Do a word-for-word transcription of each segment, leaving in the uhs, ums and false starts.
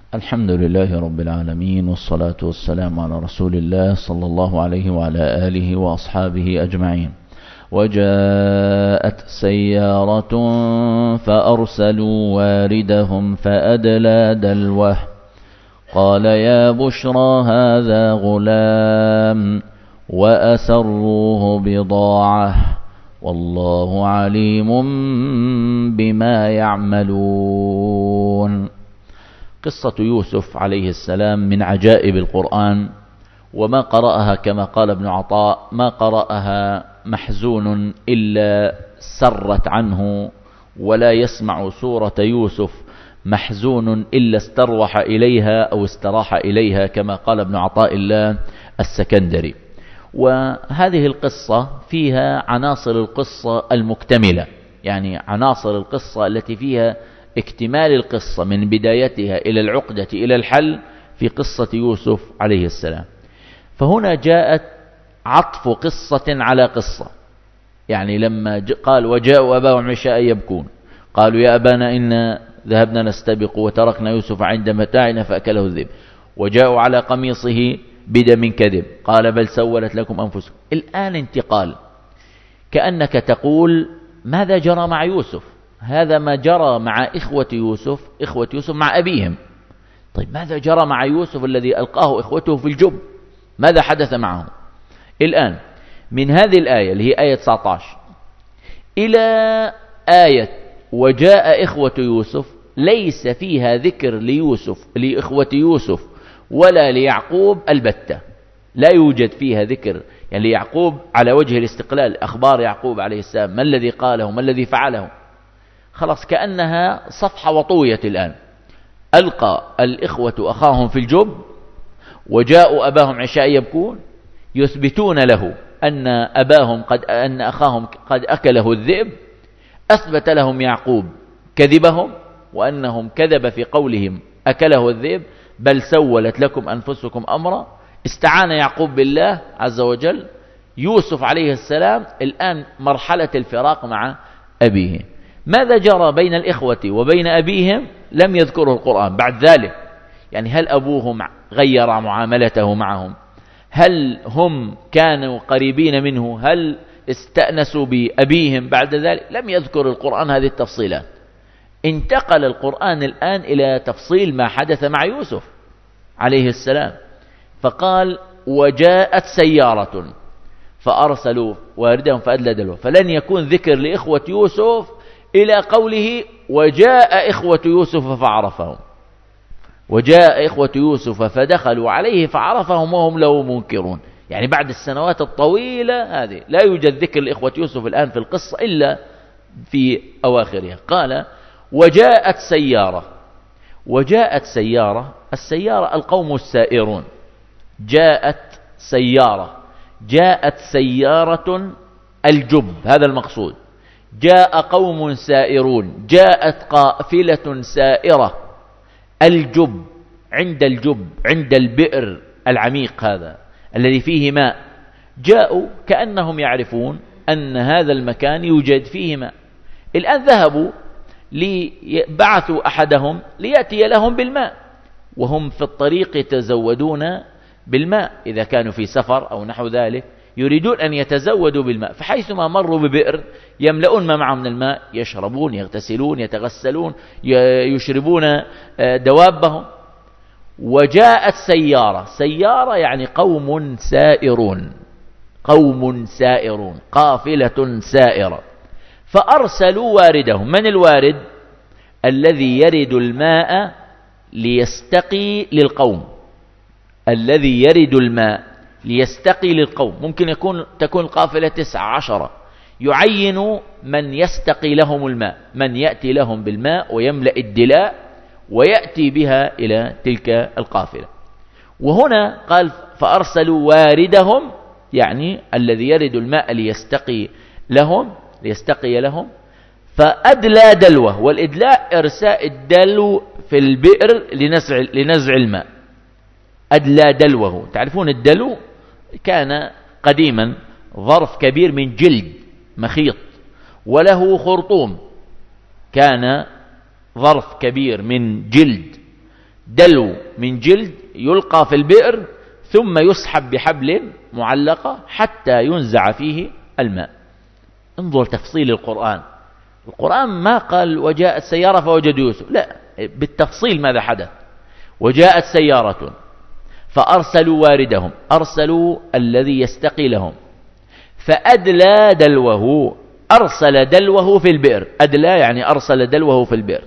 الحمد لله رب العالمين، والصلاة والسلام على رسول الله صلى الله عليه وعلى آله وأصحابه أجمعين. وجاءت سيارة فأرسلوا واردهم فأدلى دلوه قال يا بشرى هذا غلام وأسروه بضاعة والله عليم بما يعملون. قصة يوسف عليه السلام من عجائب القرآن، وما قرأها كما قال ابن عطاء ما قرأها محزون إلا سرت عنه، ولا يسمع سورة يوسف محزون إلا استروح إليها أو استراح إليها كما قال ابن عطاء الله السكندري. وهذه القصة فيها عناصر القصة المكتملة، يعني عناصر القصة التي فيها اكتمال القصة من بدايتها إلى العقدة إلى الحل في قصة يوسف عليه السلام. فهنا جاءت عطف قصة على قصة، يعني لما قال وجاءوا أباهم عشاء يبكون قالوا يا أبانا إنا ذهبنا نستبق وتركنا يوسف عند متاعنا فأكله الذئب، وجاءوا على قميصه بدم كذب قال بل سولت لكم أنفسكم. الآن انتقال، كأنك تقول ماذا جرى مع يوسف؟ هذا ما جرى مع إخوة يوسف، إخوة يوسف مع أبيهم. طيب ماذا جرى مع يوسف الذي ألقاه إخوته في الجب؟ ماذا حدث معه؟ الآن من هذه الآية اللي هي آية تسعة عشر إلى آية وجاء إخوة يوسف ليس فيها ذكر ليوسف لإخوة يوسف ولا ليعقوب البتة، لا يوجد فيها ذكر يعني ليعقوب على وجه الاستقلال، أخبار يعقوب عليه السلام ما الذي قاله ما الذي فعله. خلاص كأنها صفحة وطوية. الآن ألقى الإخوة أخاهم في الجب وجاءوا أباهم عشاء يبكون، يثبتون له أن أباهم قد أن أخاهم قد أكله الذئب. أثبت لهم يعقوب كذبهم وأنهم كذب في قولهم أكله الذئب، بل سولت لكم أنفسكم أمرا. استعان يعقوب بالله عز وجل. يوسف عليه السلام الآن مرحلة الفراق مع أبيه. ماذا جرى بين الإخوة وبين أبيهم لم يذكره القرآن بعد ذلك. يعني هل أبوهم غير معاملته معهم؟ هل هم كانوا قريبين منه؟ هل استأنسوا بأبيهم بعد ذلك؟ لم يذكر القرآن هذه التفصيلات. انتقل القرآن الآن إلى تفصيل ما حدث مع يوسف عليه السلام، فقال وجاءت سيارة فأرسلوا واردهم فأدلى دلوه. فلن يكون ذكر لإخوة يوسف إلى قوله وجاء إخوة يوسف فعرفهم، وجاء إخوة يوسف فدخلوا عليه فعرفهم وهم له منكرون. يعني بعد السنوات الطويلة هذه لا يوجد ذكر لإخوة يوسف الآن في القصة إلا في أواخرها. قال وجاءت سيارة. وجاءت سيارة، السيارة القوم السائرون. جاءت سيارة، جاءت سيارة الجب، هذا المقصود. جاء قوم سائرون، جاءت قافلة سائرة. الجب عند الجب عند البئر العميق هذا الذي فيه ماء. جاءوا كأنهم يعرفون أن هذا المكان يوجد فيه ماء. الآن ذهبوا ليبعثوا أحدهم ليأتي لهم بالماء، وهم في الطريق يتزودون بالماء إذا كانوا في سفر أو نحو ذلك، يريدون أن يتزودوا بالماء. فحيثما مروا ببئر يملؤون ما معهم من الماء، يشربون يغتسلون يتغسلون يشربون دوابهم. وجاءت سيارة، سيارة يعني قوم سائرون، قوم سائرون، قافلة سائرة. فأرسلوا واردهم. من الوارد؟ الذي يرد الماء ليستقي للقوم، الذي يرد الماء ليستقي للقوم. ممكن يكون تكون القافلة تسعة عشرة، يعين من يستقي لهم الماء، من يأتي لهم بالماء ويملأ الدلاء ويأتي بها إلى تلك القافلة. وهنا قال فأرسلوا واردهم، يعني الذي يرد الماء ليستقي لهم ليستقي لهم فأدلى دلوه. والإدلاء إرساء الدلو في البئر لنزع, لنزع الماء. أدلى دلوه. تعرفون الدلو كان قديما ظرف كبير من جلد مخيط وله خرطوم، كان ظرف كبير من جلد دلو من جلد يلقى في البئر ثم يسحب بحبل معلقة حتى ينزع فيه الماء. انظر تفصيل القرآن. القرآن ما قال وجاءت سيارة فوجدوا يوسف، لا، بالتفصيل ماذا حدث. وجاءت سيارة فأرسلوا واردهم، أرسلوا الذي يستقي لهم، فأدلى دلوه، أرسل دلوه في البئر. أدلى يعني أرسل دلوه في البئر.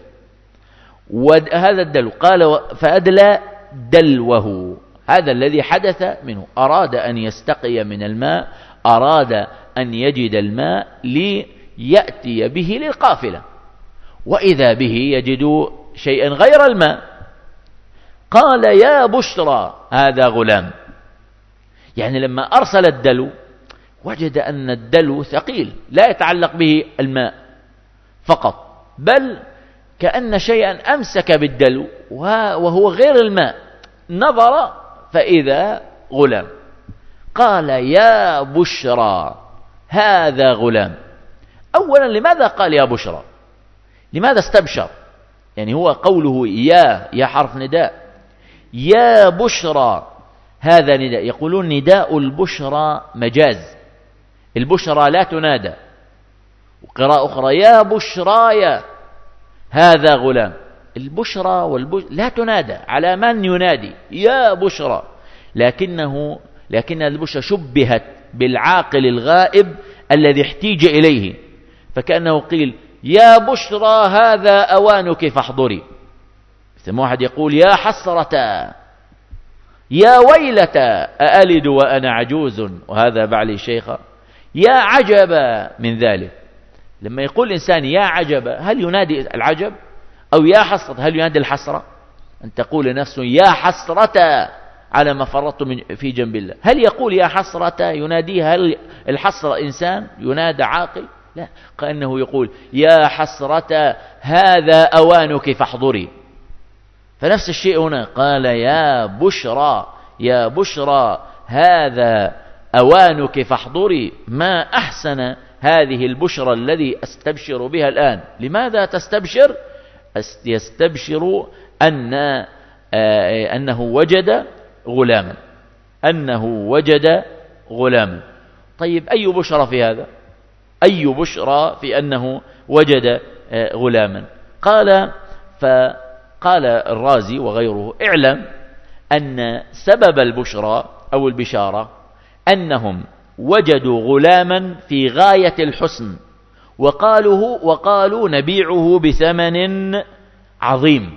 وهذا الدلو قال فأدلى دلوه، هذا الذي حدث منه، أراد أن يستقي من الماء، أراد أن يجد الماء ليأتي به للقافلة، وإذا به يجد شيئا غير الماء. قال يا بشرى هذا غلام. يعني لما أرسل الدلو وجد أن الدلو ثقيل لا يتعلق به الماء فقط، بل كأن شيئا أمسك بالدلو وهو غير الماء. نظر فإذا غلام. قال يا بشرى هذا غلام. أولا لماذا قال يا بشرى؟ لماذا استبشر؟ يعني هو قوله يا يا حرف نداء، يا بشرى هذا نداء. يقولون نداء البشرى مجاز، البشرى لا تنادى. وقراءة أخرى يا بشرايا هذا غلام. البشرى والبشرى لا تنادى، على من ينادي يا بشرى، لكنه لكن البشرى شبهت بالعاقل الغائب الذي احتيج إليه، فكأنه قيل يا بشرى هذا أوانك فاحضري. ثم واحد يقول يا حسرة يا ويلة أألد وأنا عجوز وهذا بعلي شيخا. يا عجب من ذلك. لما يقول الإنسان يا عجب، هل ينادي العجب؟ أو يا حسرة، هل ينادي الحسرة؟ أن تقول لنفسه يا حسرة على ما فرطت في جنب الله. هل يقول يا حسرة يناديها؟ هل الحسرة إنسان ينادى عاقل؟ لا، كأنه يقول يا حسرة هذا أوانك فاحضري. فنفس الشيء هنا، قال يا بشرى يا بشرى هذا أوانك فاحضري. ما أحسن هذه البشرى الذي أستبشر بها الآن. لماذا تستبشر؟ يستبشر أن أنه وجد غلاما، أنه وجد غلاما. طيب أي بشرى في هذا؟ أي بشرى في أنه وجد غلاما؟ قال فقال الرازي وغيره اعلم أن سبب البشرى أو البشارة أنهم وجدوا غلاما في غاية الحسن، وقالوا وقالوا نبيعه بثمن عظيم،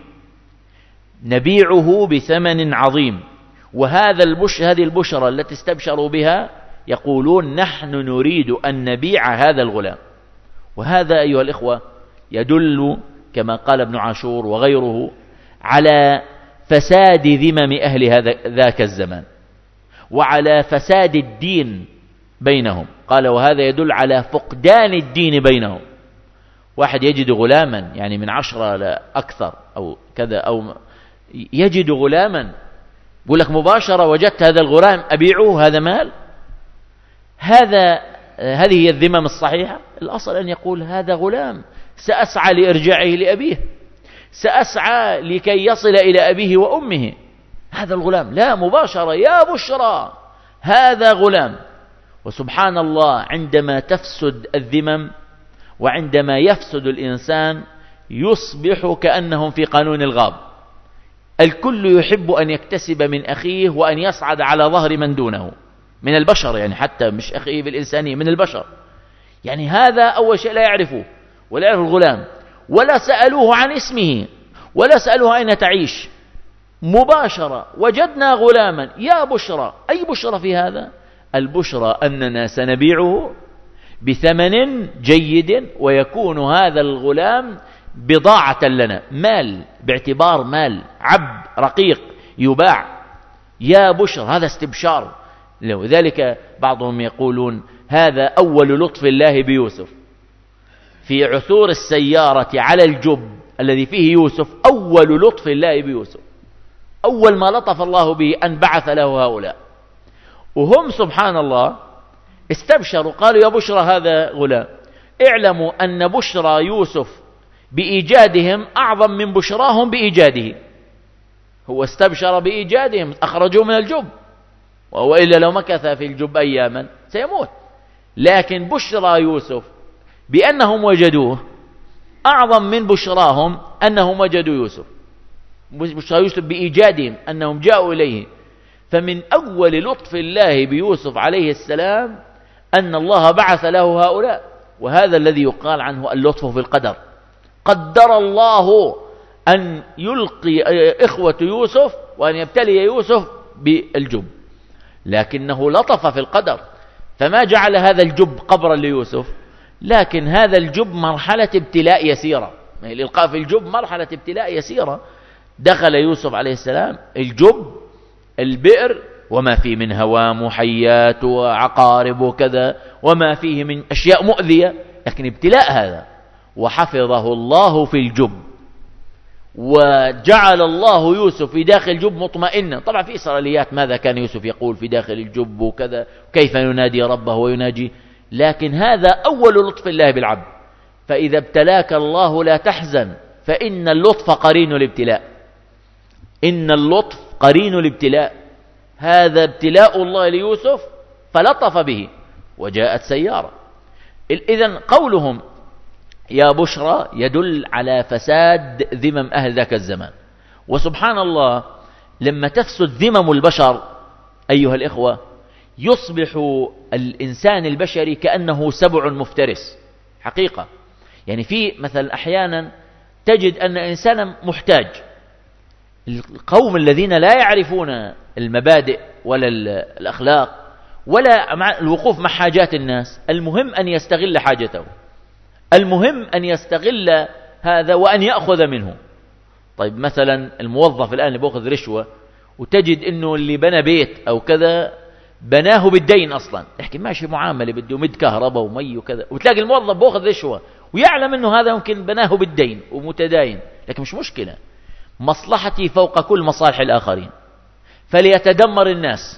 نبيعه بثمن عظيم. وهذا البش هذه البشرى التي استبشروا بها يقولون نحن نريد أن نبيع هذا الغلام. وهذا أيها الإخوة يدل كما قال ابن عاشور وغيره على فساد ذمم أهل هذا ذاك الزمان، وعلى فساد الدين بينهم. قال وهذا يدل على فقدان الدين بينهم. واحد يجد غلاما يعني من عشرة لا أكثر أو كذا، أو يجد غلاما يقول لك مباشرة وجدت هذا الغلام أبيعه، هذا مال. هذا هذه هي الذمم الصحيحة. الأصل أن يقول هذا غلام سأسعى لإرجاعه لأبيه، سأسعى لكي يصل إلى أبيه وأمه. هذا الغلام لا، مباشرة يا بشرى هذا غلام. وسبحان الله عندما تفسد الذمم وعندما يفسد الإنسان يصبح كأنهم في قانون الغاب. الكل يحب أن يكتسب من أخيه وأن يصعد على ظهر من دونه من البشر، يعني حتى مش أخيه بالإنسانية، من البشر. يعني هذا أول شيء لا يعرفه ولا يعرف الغلام، ولا سألوه عن اسمه ولا سألوه أين تعيش. مباشرة وجدنا غلاما يا بشرى. أي بشرى في هذا؟ البشرى أننا سنبيعه بثمن جيد، ويكون هذا الغلام بضاعة لنا، مال، باعتبار مال، عبد رقيق يباع. يا بشرى، هذا استبشار. لذلك بعضهم يقولون هذا أول لطف الله بيوسف في عثور السيارة على الجب الذي فيه يوسف. أول لطف الله بيوسف، أول ما لطف الله به أن بعث له هؤلاء. وهم سبحان الله استبشروا قالوا يا بشرى هذا غلام. اعلموا أن بشرى يوسف بإيجادهم أعظم من بشراهم بإيجاده. هو استبشر بإيجادهم، أخرجوه من الجب، وإلا لو مكث في الجب أياما سيموت. لكن بشرى يوسف بأنهم وجدوه أعظم من بشراهم أنهم وجدوا يوسف. بشرى يوسف بإيجادهم أنهم جاءوا إليه. فمن أول لطف الله بيوسف عليه السلام أن الله بعث له هؤلاء، وهذا الذي يقال عنه اللطف في القدر. قدر الله أن يلقي إخوة يوسف وأن يبتلي يوسف بالجب، لكنه لطف في القدر، فما جعل هذا الجب قبرا ليوسف، لكن هذا الجب مرحلة ابتلاء يسيرة. الإلقاء في الجب مرحلة ابتلاء يسيرة. دخل يوسف عليه السلام الجب، البئر، وما فيه من هوام وحيات وعقارب وكذا، وما فيه من أشياء مؤذية، لكن ابتلاء هذا. وحفظه الله في الجب، وجعل الله يوسف في داخل الجب مطمئنا. طبعا في إسرائيليات ماذا كان يوسف يقول في داخل الجب وكذا، كيف ينادي ربه ويناجي، لكن هذا أول لطف الله بالعبد. فإذا ابتلاك الله لا تحزن، فإن اللطف قرين الابتلاء. إن اللطف قرين الابتلاء. هذا ابتلاء الله ليوسف فلطف به، وجاءت سيارة. إذن قولهم يا بشرى يدل على فساد ذمم أهل ذاك الزمان. وسبحان الله، لما تفسد ذمم البشر أيها الإخوة، يصبح الإنسان البشري كأنه سبع مفترس حقيقة. يعني في مثلا أحيانا تجد أن إنسانا محتاج. القوم الذين لا يعرفون المبادئ ولا الأخلاق ولا الوقوف مع حاجات الناس، المهم أن يستغل حاجته، المهم أن يستغل هذا وأن يأخذ منه. طيب مثلا الموظف الآن اللي بأخذ رشوة، وتجد أنه اللي بنى بيت أو كذا بناه بالدين أصلا، يحكي ماشي معاملة بده مد كهرباء ومي وكذا، وتلاقي الموظف بأخذ رشوة ويعلم أنه هذا ممكن بناه بالدين ومتداين، لكن مش مشكلة، مصلحتي فوق كل مصالح الآخرين، فليتدمر الناس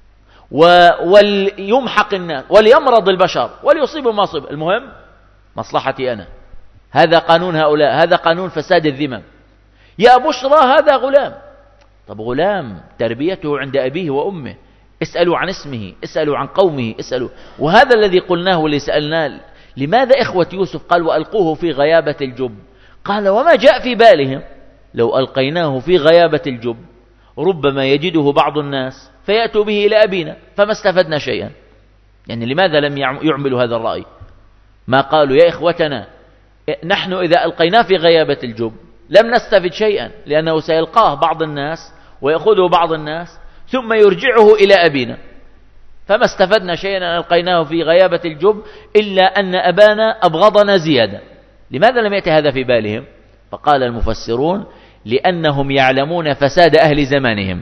وليمحق الناس وليمرض البشر وليصيب ما صيب، المهم مصلحتي أنا. هذا قانون هؤلاء، هذا قانون فساد الذمم. يا بشرى هذا غلام. طب غلام تربيته عند أبيه وأمه، اسألوا عن اسمه، اسألوا عن قومه، اسألوا. وهذا الذي قلناه واللي سألناه، لماذا إخوة يوسف قال وألقوه في غيابة الجب؟ قال وما جاء في بالهم لو ألقيناه في غيابة الجب ربما يجده بعض الناس فيأتوا به إلى أبينا فما استفدنا شيئا. يعني لماذا لم يعملوا هذا الرأي؟ ما قالوا يا إخوتنا نحن إذا ألقيناه في غيابة الجب لم نستفد شيئا، لأنه سيلقاه بعض الناس ويأخذه بعض الناس ثم يرجعه إلى أبينا، فما استفدنا شيئا أن ألقيناه في غيابة الجب إلا أن أبانا أبغضنا زيادة. لماذا لم يأتي هذا في بالهم؟ فقال المفسرون لأنهم يعلمون فساد أهل زمانهم،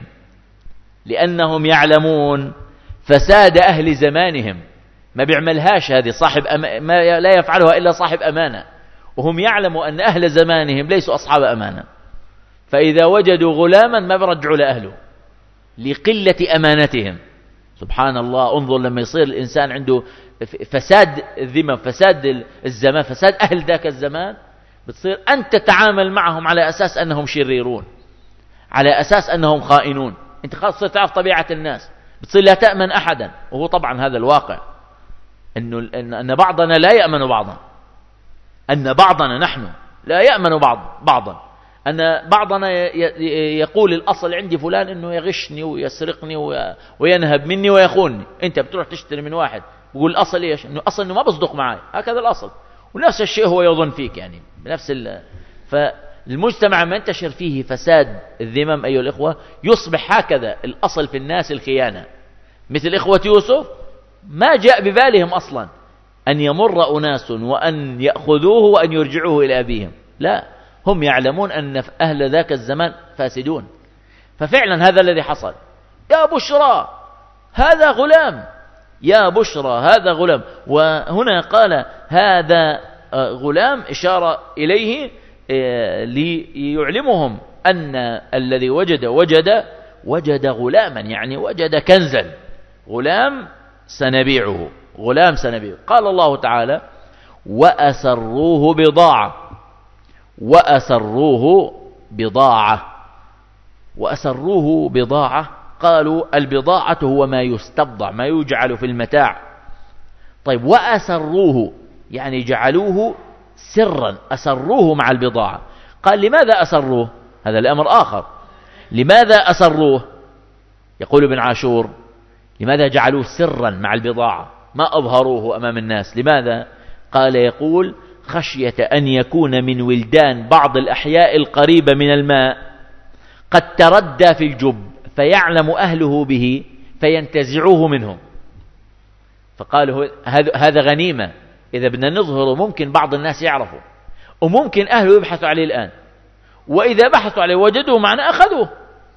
لأنهم يعلمون فساد أهل زمانهم. ما بيعملهاش هذه صاحب أم... ما لا يفعلها إلا صاحب أمانة، وهم يعلموا أن أهل زمانهم ليسوا أصحاب أمانة، فإذا وجدوا غلاما ما برجعوا لأهله لقلة أمانتهم. سبحان الله، انظر لما يصير الإنسان عنده فساد الذمم، فساد الزمان، فساد أهل ذاك الزمان، بتصير أنت تتعامل معهم على أساس أنهم شريرون، على أساس أنهم خائنون. أنت خلاص صرت تعرف طبيعة الناس، بتصير لا تأمن أحدا. وهو طبعا هذا الواقع، إنه أن بعضنا لا يأمن بعضا، أن بعضنا نحن لا يأمن بعض بعضا، أن بعضنا يقول الأصل عندي فلان إنه يغشني ويسرقني وينهب مني ويخونني. أنت بتروح تشتري من واحد بيقول الأصل إيش؟ إنه أصل إنه ما بصدق معي، هكذا الأصل. ونفس الشيء هو يظن فيك، يعني بنفس ال... فالمجتمع ما ينتشر فيه فساد الذمم أيها الإخوة يصبح هكذا. الأصل في الناس الخيانة، مثل إخوة يوسف ما جاء ببالهم أصلا أن يمر أناس وأن يأخذوه وأن يرجعوه إلى أبيهم، لا، هم يعلمون أن أهل ذاك الزمان فاسدون. ففعلا هذا الذي حصل. يا بشرى هذا غلام، يا بشرى هذا غلام. وهنا قال هذا غلام إشارة إليه ليعلمهم أن الذي وجد وجد وجد غلاما، يعني وجد كنزا، غلام سنبيعه، غلام سنبيعه. قال الله تعالى وأسروه بضاعة، وأسروه بضاعة. وأسروه بضاعة. قالوا البضاعة هو ما يستبضع، ما يجعل في المتاع. طيب وأسروه يعني جعلوه سرا، أسروه مع البضاعة. قال لماذا أسروه؟ هذا الأمر آخر. لماذا أسروه؟ يقول ابن عاشور لماذا جعلوه سرا مع البضاعة، ما أظهروه أمام الناس؟ لماذا؟ قال يقول خشية أن يكون من ولدان بعض الأحياء القريبة من الماء قد تردى في الجب فيعلم أهله به فينتزعوه منهم. فقالوا هذا غنيمة، إذا بدنا نظهره ممكن بعض الناس يعرفوا، وممكن أهله يبحثوا عليه الآن، وإذا بحثوا عليه وجدوه معنا أخذوه.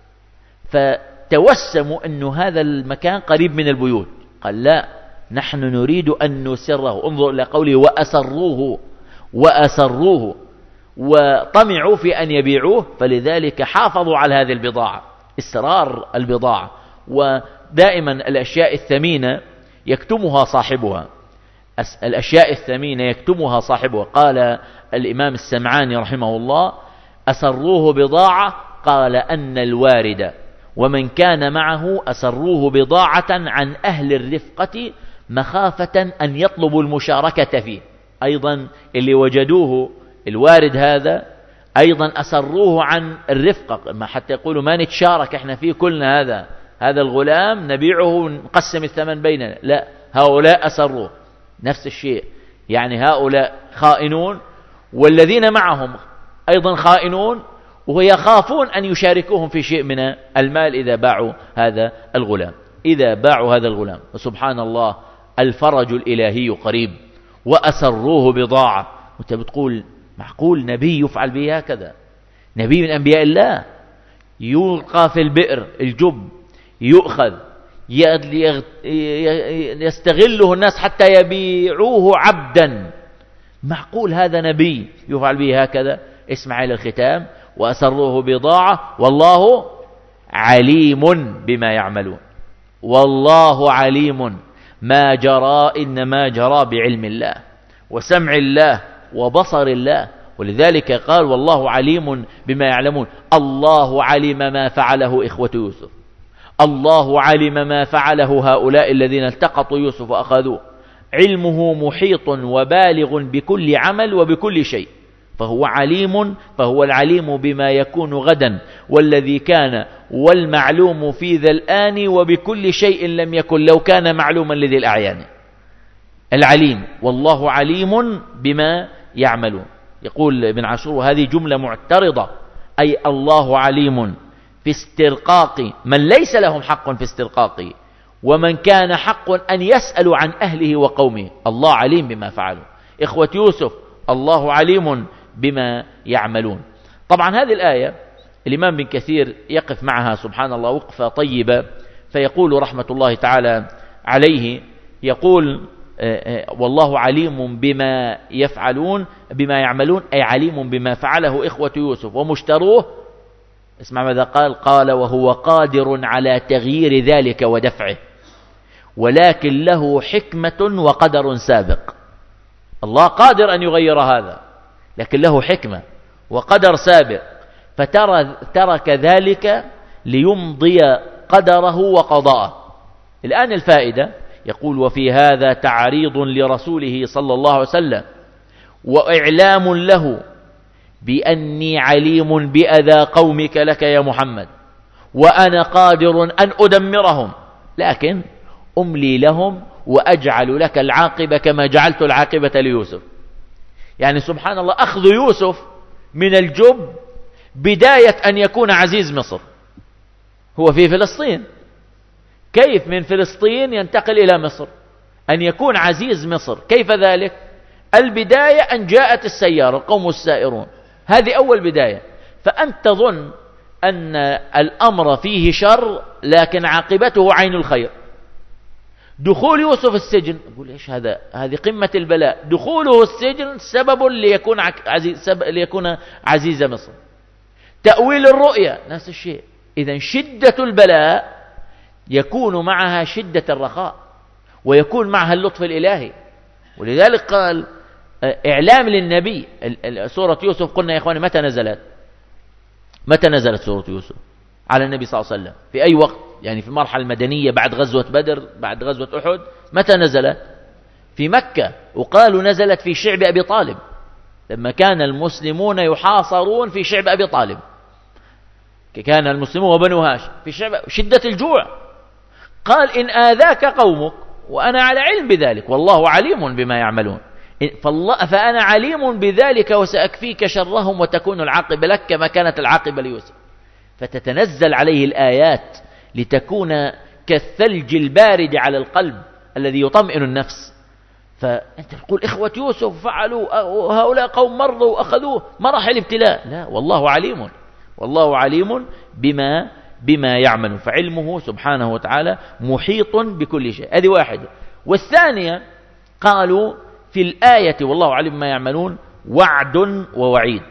فتوسموا أن هذا المكان قريب من البيوت. قال لا، نحن نريد أن نسره. انظر إلى قوله وأسروه، وأسروه وطمعوا في أن يبيعوه، فلذلك حافظوا على هذه البضاعة، إسرار البضاعة. ودائما الأشياء الثمينة يكتمها صاحبها، الأشياء الثمينة يكتمها صاحبها. قال الإمام السمعاني رحمه الله أسروه بضاعة، قال أن الوارد ومن كان معه أسروه بضاعة عن أهل الرفقة مخافة أن يطلبوا المشاركة فيه. أيضا اللي وجدوه الوارد هذا أيضا أسروه عن الرفقة، ما حتى يقولوا ما نتشارك احنا فيه كلنا، هذا هذا الغلام نبيعه ونقسم الثمن بيننا. لا، هؤلاء أسروه. نفس الشيء، يعني هؤلاء خائنون والذين معهم أيضا خائنون، ويخافون أن يشاركوهم في شيء من المال إذا باعوا هذا الغلام إذا باعوا هذا الغلام. وسبحان الله الفرج الإلهي قريب. وأسروه بضاعة. وانت بتقول معقول نبي يفعل به هكذا؟ نبي من أنبياء الله يلقى في البئر الجب، يؤخذ يستغله الناس حتى يبيعوه عبدا. معقول هذا نبي يفعل به هكذا؟ اسمع إلى الختام وأسروه بضاعة والله عليم بما يعملون. والله عليم، ما جرى إنما جرى بعلم الله وسمع الله وبصر الله. ولذلك قال والله عليم بما يعلمون. الله علم ما فعله إخوة يوسف، الله علم ما فعله هؤلاء الذين التقطوا يوسف وأخذوه. علمه محيط وبالغ بكل عمل وبكل شيء، فهو عليم، فهو العليم بما يكون غدا والذي كان والمعلوم في ذا الآن وبكل شيء لم يكن لو كان معلوما لذي الأعيان. العليم، والله عليم بما يعملون. يقول ابن عاشور وهذه جملة معترضة، أي الله عليم في استرقاق من ليس لهم حق في استرقاقه، ومن كان حق أن يسألوا عن أهله وقومه. الله عليم بما فعلوا. إخوة يوسف الله عليم بما يعملون. طبعا هذه الآية الإمام بن كثير يقف معها سبحان الله وقفة طيبة، فيقول رحمة الله تعالى عليه، يقول والله عليم بما يفعلون بما يعملون، أي عليم بما فعله إخوة يوسف ومشتروه. اسمع ماذا قال، قال وهو قادر على تغيير ذلك ودفعه، ولكن له حكمة وقدر سابق. الله قادر أن يغير هذا، لكن له حكمة وقدر سابق، فترى ترك ذلك ليمضي قدره وقضاءه. الآن الفائدة، يقول وفي هذا تعريض لرسوله صلى الله عليه وسلم وإعلام له بأني عليم بأذى قومك لك يا محمد، وأنا قادر أن أدمرهم، لكن أملي لهم وأجعل لك العاقبة كما جعلت العاقبة ليوسف. يعني سبحان الله أخذ يوسف من الجب بداية أن يكون عزيز مصر. هو في فلسطين، كيف من فلسطين ينتقل إلى مصر؟ أن يكون عزيز مصر، كيف ذلك؟ البداية أن جاءت السيارة القوم السائرون، هذه أول بداية. فأنت تظن أن الأمر فيه شر، لكن عاقبته عين الخير. دخول يوسف السجن، أقول إيش هذا؟ هذه قمة البلاء. دخوله السجن سبب ليكون عزيز، سبب ليكون عزيز مصر. تأويل الرؤيا نفس الشيء. إذن شدة البلاء يكون معها شدة الرخاء، ويكون معها اللطف الإلهي. ولذلك قال إعلام للنبي. سورة يوسف قلنا يا إخواني متى نزلت؟ متى نزلت سورة يوسف؟ على النبي صلى الله عليه وسلم في أي وقت؟ يعني في المرحلة المدنية بعد غزوة بدر، بعد غزوة أحد. متى نزلت؟ في مكة. وقالوا نزلت في شعب أبي طالب لما كان المسلمون يحاصرون في شعب أبي طالب، كان المسلمون وبنو هاشم في شعب شدة الجوع. قال إن آذاك قومك وأنا على علم بذلك والله عليم بما يعملون، فالله فأنا عليم بذلك وسأكفيك شرهم وتكون العاقبة لك كما كانت العاقبة ليوسف. فتتنزل عليه الآيات لتكون كالثلج البارد على القلب الذي يطمئن النفس. فأنت تقول إخوة يوسف فعلوا وهؤلاء قوم مرضوا وأخذوه مراحل ابتلاء، لا، والله عليم، والله عليم بما بما يعمل، فعلمه سبحانه وتعالى محيط بكل شيء. هذه واحدة. والثانية قالوا في الآية والله عليم ما يعملون وعد ووعيد.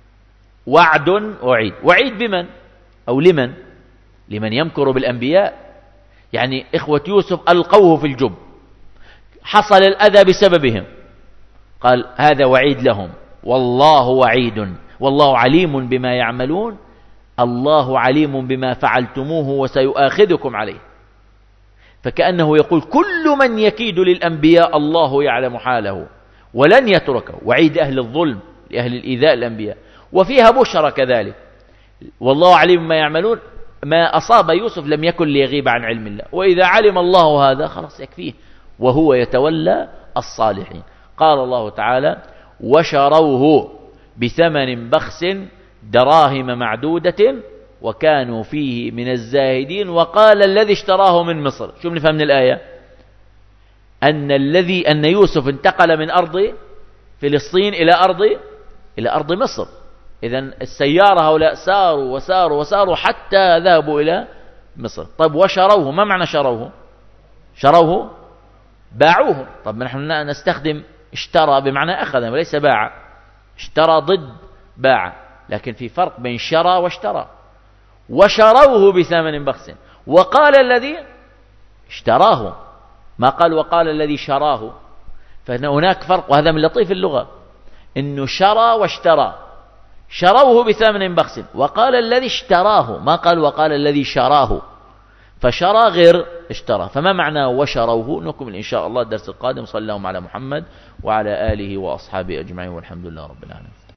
وعد ووعيد. وعيد بمن أو لمن؟ لمن يمكر بالأنبياء. يعني إخوة يوسف ألقوه في الجب، حصل الأذى بسببهم، قال هذا وعيد لهم، والله وعيد والله عليم بما يعملون، الله عليم بما فعلتموه وسيؤاخذكم عليه. فكأنه يقول كل من يكيد للأنبياء الله يعلم حاله ولن يتركه. وعيد أهل الظلم لأهل الإيذاء الأنبياء. وفيها بشرى كذلك، والله عليم بما يعملون، ما أصاب يوسف لم يكن ليغيب عن علم الله، وإذا علم الله هذا خلاص يكفيه، وهو يتولى الصالحين. قال الله تعالى وشروه بثمن بخس دراهم معدودة وكانوا فيه من الزاهدين. وقال الذي اشتراه من مصر، شو بنفهم من الآية؟ أن الذي أن يوسف انتقل من أرض فلسطين إلى أرض إلى أرض مصر. إذن السيارة هؤلاء ساروا وساروا وساروا حتى ذهبوا إلى مصر. طيب وشروه، ما معنى شروه؟ شروه باعوه. طب نحن نستخدم اشترى بمعنى أخذ وليس باع. اشترى ضد باع، لكن في فرق بين شرى واشترى. وشروه بثمن بخس. وقال الذي اشتراه، ما قال وقال الذي شراه. فهناك فرق، وهذا من لطيف اللغة، إنه شرى واشترى. شروه بثمن بخس وقال الذي اشتراه، ما قال وقال الذي شراه. فشرى غير اشترى. فما معنى وشروه؟ نكمل إن شاء الله الدرس القادم. صلى الله على محمد وعلى آله وأصحابه أجمعين والحمد لله رب العالمين.